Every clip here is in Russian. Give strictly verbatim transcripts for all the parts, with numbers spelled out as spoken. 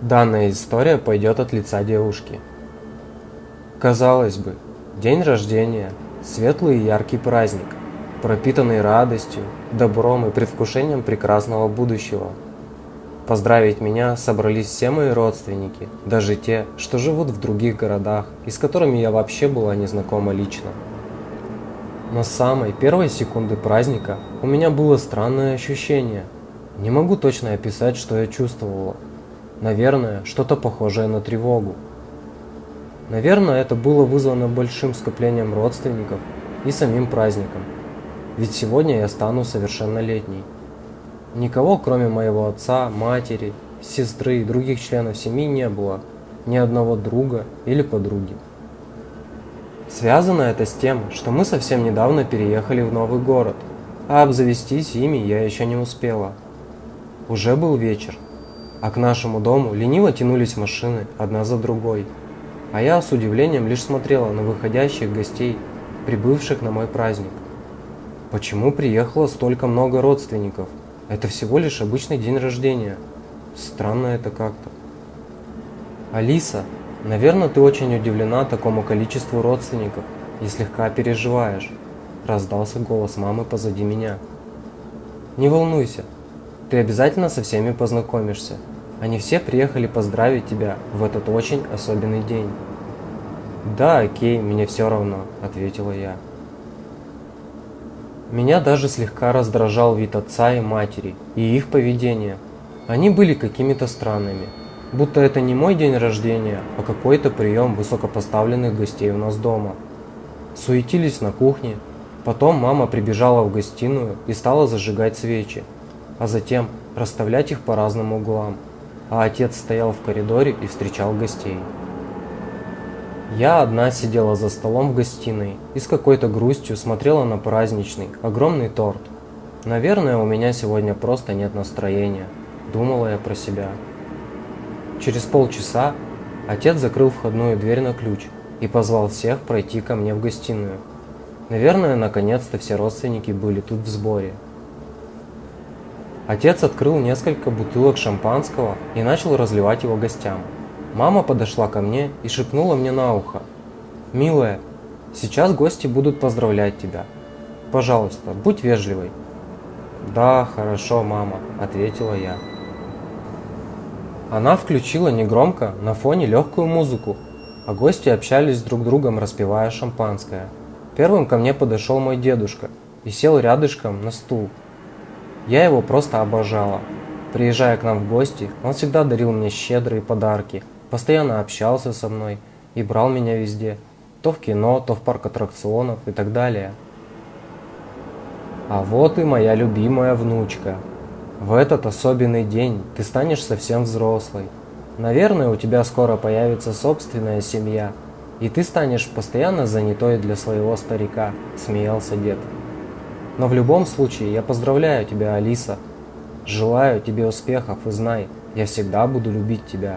Данная история пойдет от лица девушки. Казалось бы, день рождения – светлый и яркий праздник, пропитанный радостью, добром и предвкушением прекрасного будущего. Поздравить меня собрались все мои родственники, даже те, что живут в других городах и с которыми я вообще была не знакома лично. Но с самой первой секунды праздника у меня было странное ощущение. Не могу точно описать, что я чувствовала. Наверное, что-то похожее на тревогу. Наверное, это было вызвано большим скоплением родственников и самим праздником. Ведь сегодня я стану совершеннолетней. Никого, кроме моего отца, матери, сестры и других членов семьи не было, ни одного друга или подруги. Связано это с тем, что мы совсем недавно переехали в новый город, а обзавестись ими я еще не успела. Уже был вечер, а к нашему дому лениво тянулись машины одна за другой, а я с удивлением лишь смотрела на выходящих гостей, прибывших на мой праздник. Почему приехало столько много родственников? Это всего лишь обычный день рождения. Странно это как-то. Алиса, наверное, ты очень удивлена такому количеству родственников и слегка переживаешь. Раздался голос мамы позади меня. Не волнуйся, ты обязательно со всеми познакомишься. Они все приехали поздравить тебя в этот очень особенный день. Да, окей, мне все равно, ответила я. Меня даже слегка раздражал вид отца и матери и их поведение. Они были какими-то странными, будто это не мой день рождения, а какой-то прием высокопоставленных гостей у нас дома. Суетились на кухне, потом мама прибежала в гостиную и стала зажигать свечи, а затем расставлять их по разным углам, а отец стоял в коридоре и встречал гостей. Я одна сидела за столом в гостиной и с какой-то грустью смотрела на праздничный, огромный торт. Наверное, у меня сегодня просто нет настроения, думала я про себя. Через полчаса отец закрыл входную дверь на ключ и позвал всех пройти ко мне в гостиную. Наверное, наконец-то все родственники были тут в сборе. Отец открыл несколько бутылок шампанского и начал разливать его гостям. Мама подошла ко мне и шепнула мне на ухо: «Милая, сейчас гости будут поздравлять тебя. Пожалуйста, будь вежливой». «Да, хорошо, мама», — ответила я. Она включила негромко на фоне легкую музыку, а гости общались друг с другом, распивая шампанское. Первым ко мне подошел мой дедушка и сел рядышком на стул. Я его просто обожала. Приезжая к нам в гости, он всегда дарил мне щедрые подарки, постоянно общался со мной и брал меня везде, то в кино, то в парк аттракционов и так далее. А вот и моя любимая внучка. В этот особенный день ты станешь совсем взрослой. Наверное, у тебя скоро появится собственная семья, и ты станешь постоянно занятой для своего старика, смеялся дед. Но в любом случае я поздравляю тебя, Алиса. Желаю тебе успехов и знай, я всегда буду любить тебя.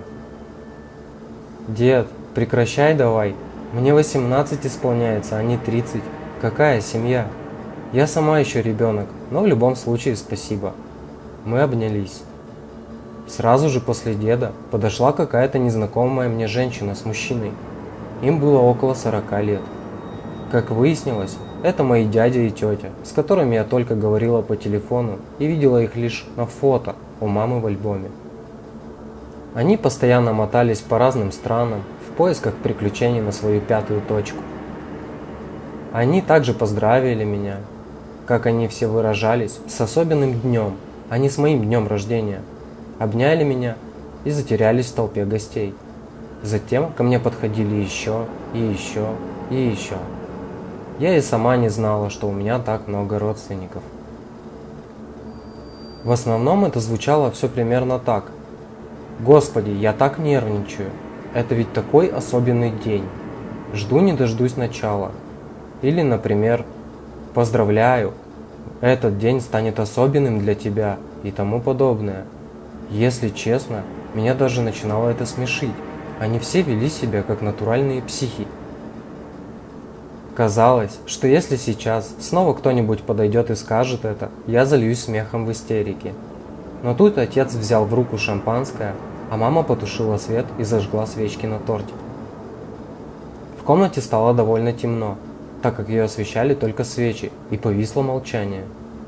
Дед, прекращай давай. Мне восемнадцать исполняется, а не тридцать. Какая семья? Я сама еще ребенок, но в любом случае спасибо. Мы обнялись. Сразу же после деда подошла какая-то незнакомая мне женщина с мужчиной. Им было около сорока лет. Как выяснилось, это мои дядя и тетя, с которыми я только говорила по телефону и видела их лишь на фото у мамы в альбоме. Они постоянно мотались по разным странам в поисках приключений на свою пятую точку. Они также поздравили меня, как они все выражались, с особенным днем, а не с моим днем рождения. Обняли меня и затерялись в толпе гостей. Затем ко мне подходили еще и еще и еще. Я и сама не знала, что у меня так много родственников. В основном это звучало все примерно так. Господи, я так нервничаю. Это ведь такой особенный день. Жду не дождусь начала. Или, например, поздравляю, этот день станет особенным для тебя и тому подобное. Если честно, меня даже начинало это смешить. Они все вели себя как натуральные психи. Казалось, что если сейчас снова кто-нибудь подойдет и скажет это, я зальюсь смехом в истерике. Но тут отец взял в руку шампанское, а мама потушила свет и зажгла свечки на торте. В комнате стало довольно темно, так как ее освещали только свечи, и повисло молчание.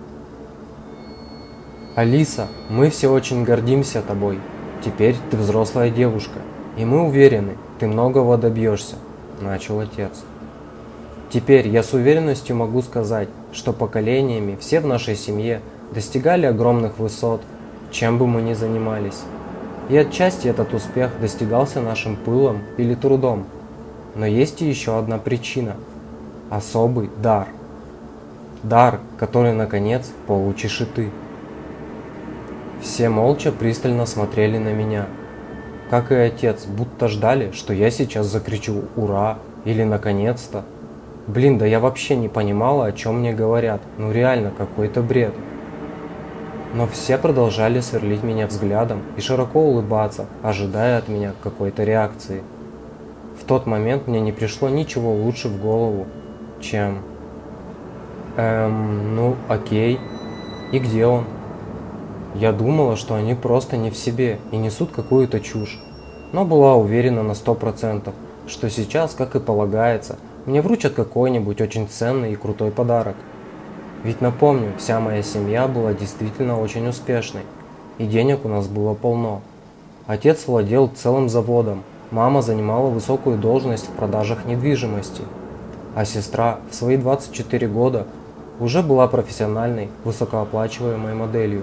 «Алиса, мы все очень гордимся тобой. Теперь ты взрослая девушка, и мы уверены, ты многого добьешься», – начал отец. «Теперь я с уверенностью могу сказать, что поколениями все в нашей семье достигали огромных высот, чем бы мы ни занимались. И отчасти этот успех достигался нашим пылом или трудом. Но есть и еще одна причина – особый дар. Дар, который, наконец, получишь и ты». Все молча пристально смотрели на меня, как и отец, будто ждали, что я сейчас закричу «Ура!» или «Наконец-то!». Блин, да я вообще не понимала, о чем мне говорят, ну реально какой-то бред. Но все продолжали сверлить меня взглядом и широко улыбаться, ожидая от меня какой-то реакции. В тот момент мне не пришло ничего лучше в голову, чем... Эм, ну окей, и где он? Я думала, что они просто не в себе и несут какую-то чушь, но была уверена на сто процентов, что сейчас, как и полагается, мне вручат какой-нибудь очень ценный и крутой подарок. Ведь напомню, вся моя семья была действительно очень успешной, и денег у нас было полно. Отец владел целым заводом, мама занимала высокую должность в продажах недвижимости, а сестра в свои двадцать четыре года уже была профессиональной, высокооплачиваемой моделью.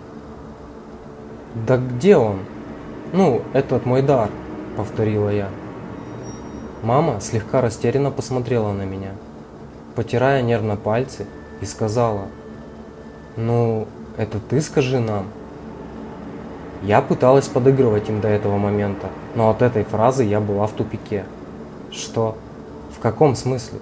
«Да где он? Ну, этот мой дар», — повторила я. Мама слегка растерянно посмотрела на меня, потирая нервно пальцы, и сказала: «Ну, это ты скажи нам». Я пыталась подыгрывать им до этого момента, но от этой фразы я была в тупике. Что? В каком смысле?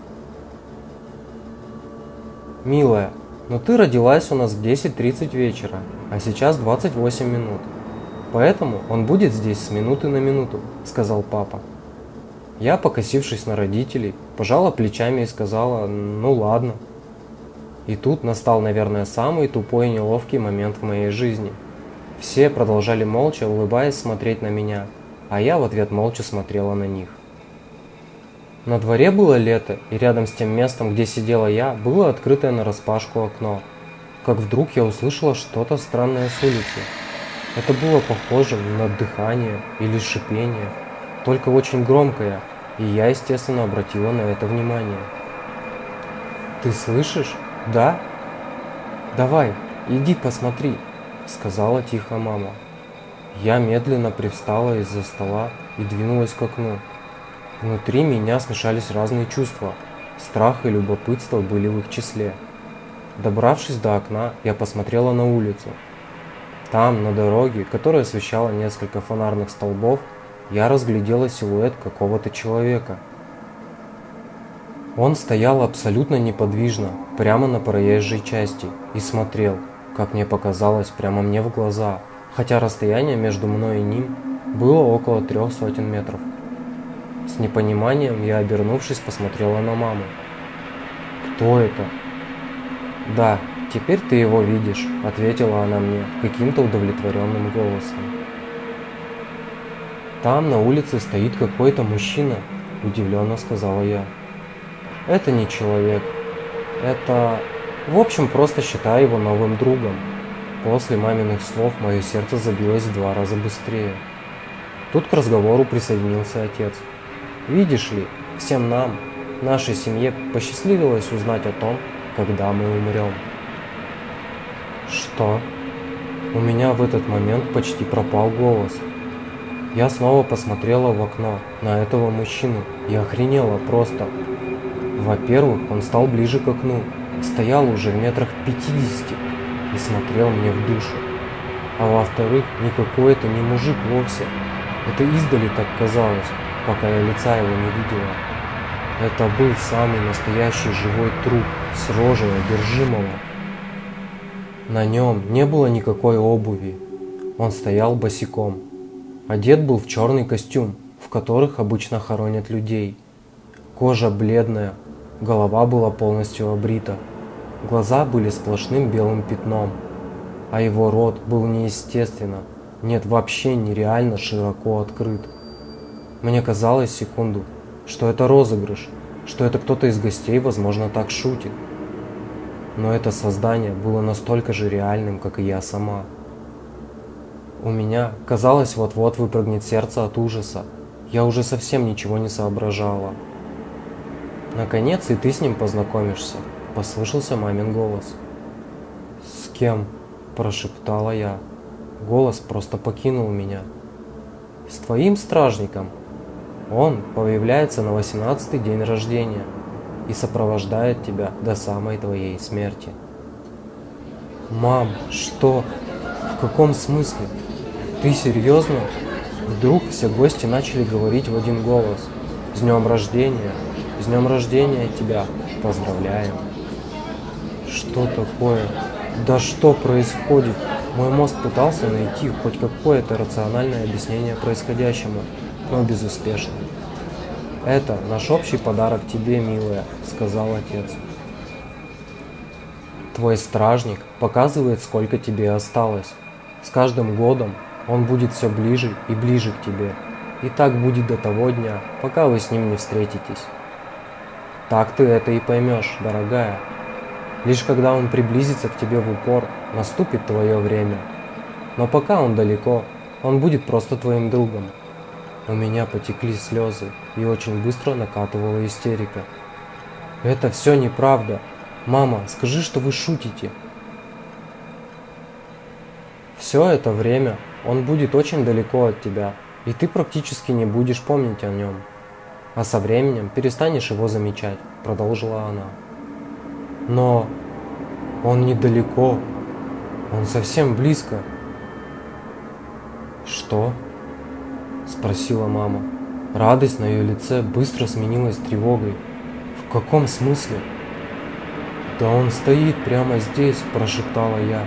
«Милая, но ты родилась у нас в десять тридцать вечера, а сейчас двадцать восемь минут. Поэтому он будет здесь с минуты на минуту», — сказал папа. Я, покосившись на родителей, пожала плечами и сказала: «Ну ладно». И тут настал, наверное, самый тупой и неловкий момент в моей жизни. Все продолжали молча, улыбаясь, смотреть на меня, а я в ответ молча смотрела на них. На дворе было лето, и рядом с тем местом, где сидела я, было открытое нараспашку окно. Как вдруг я услышала что-то странное с улицы. Это было похоже на дыхание или шипение, только очень громкое, и я, естественно, обратила на это внимание. «Ты слышишь? Да? Давай, иди посмотри», — сказала тихо мама. Я медленно привстала из-за стола и двинулась к окну. Внутри меня смешались разные чувства. Страх и любопытство были в их числе. Добравшись до окна, я посмотрела на улицу. Там, на дороге, которая освещала несколько фонарных столбов, я разглядела силуэт какого-то человека. Он стоял абсолютно неподвижно, прямо на проезжей части, и смотрел, как мне показалось, прямо мне в глаза, хотя расстояние между мной и ним было около трех сотен метров. С непониманием я, обернувшись, посмотрела на маму. «Кто это?» «Да, теперь ты его видишь», — ответила она мне каким-то удовлетворенным голосом. «Там на улице стоит какой-то мужчина», — удивленно сказала я. «Это не человек. Это... В общем, просто считай его новым другом». После маминых слов мое сердце забилось в два раза быстрее. Тут к разговору присоединился отец. «Видишь ли, всем нам, нашей семье, посчастливилось узнать о том, когда мы умрем». «Что?» У меня в этот момент почти пропал голос. Я снова посмотрела в окно на этого мужчину и охренела просто. Во-первых, он стал ближе к окну, стоял уже в метрах пятидесяти и смотрел мне в душу. А во-вторых, никакой это не мужик вовсе. Это издали так казалось, пока я лица его не видела. Это был самый настоящий живой труп с рожей одержимого. На нем не было никакой обуви. Он стоял босиком. Одет был в черный костюм, в которых обычно хоронят людей. Кожа бледная, голова была полностью обрита. Глаза были сплошным белым пятном, а его рот был неестественно, Нет, вообще нереально широко открыт. Мне казалось секунду, что это розыгрыш, что это кто-то из гостей, возможно, так шутит. Но это создание было настолько же реальным, как и я сама. У меня, казалось, вот-вот выпрыгнет сердце от ужаса. Я уже совсем ничего не соображала. «Наконец и ты с ним познакомишься», – послышался мамин голос. «С кем?» – прошептала я. Голос просто покинул меня. «С твоим стражником. Он появляется на восемнадцатый день рождения и сопровождает тебя до самой твоей смерти». «Мам, что? В каком смысле? Ты серьезно?» Вдруг все гости начали говорить в один голос. «С днем рождения! С днем рождения тебя! Поздравляем!» Что такое? Да что происходит? Мой мозг пытался найти хоть какое-то рациональное объяснение происходящему, но безуспешно. «Это наш общий подарок тебе, милая», — сказал отец. «Твой стражник показывает, сколько тебе осталось. С каждым годом он будет все ближе и ближе к тебе. И так будет до того дня, пока вы с ним не встретитесь. Так ты это и поймешь, дорогая. Лишь когда он приблизится к тебе в упор, наступит твое время. Но пока он далеко, он будет просто твоим другом». У меня потекли слезы, и очень быстро накатывала истерика. «Это все неправда. Мама, скажи, что вы шутите». «Все это время он будет очень далеко от тебя, и ты практически не будешь помнить о нем. А со временем перестанешь его замечать», — продолжила она. «Но он недалеко, он совсем близко». «Что?» — спросила мама. Радость на ее лице быстро сменилась тревогой. «В каком смысле?» «Да он стоит прямо здесь», – прошептала я.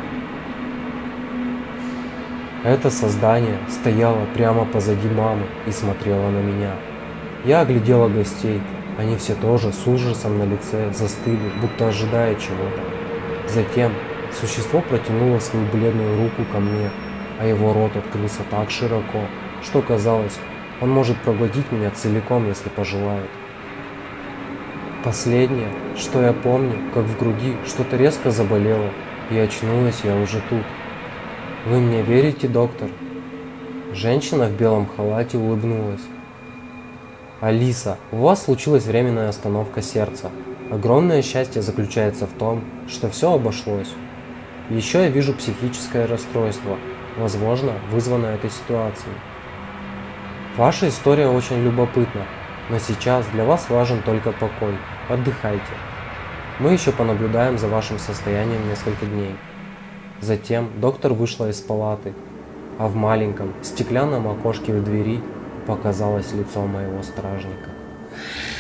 Это создание стояло прямо позади мамы и смотрело на меня. Я оглядела гостей. Они все тоже с ужасом на лице застыли, будто ожидая чего-то. Затем существо протянуло свою бледную руку ко мне, а его рот открылся так широко, что казалось, он может проглотить меня целиком, если пожелает. Последнее, что я помню, как в груди что-то резко заболело, и очнулась я уже тут. «Вы мне верите, доктор?» Женщина в белом халате улыбнулась. «Алиса, у вас случилась временная остановка сердца. Огромное счастье заключается в том, что все обошлось. Еще я вижу психическое расстройство, возможно, вызванное этой ситуацией. Ваша история очень любопытна, но сейчас для вас важен только покой. Отдыхайте. Мы еще понаблюдаем за вашим состоянием несколько дней». Затем доктор вышла из палаты, а в маленьком стеклянном окошке в двери показалось лицо моего стражника.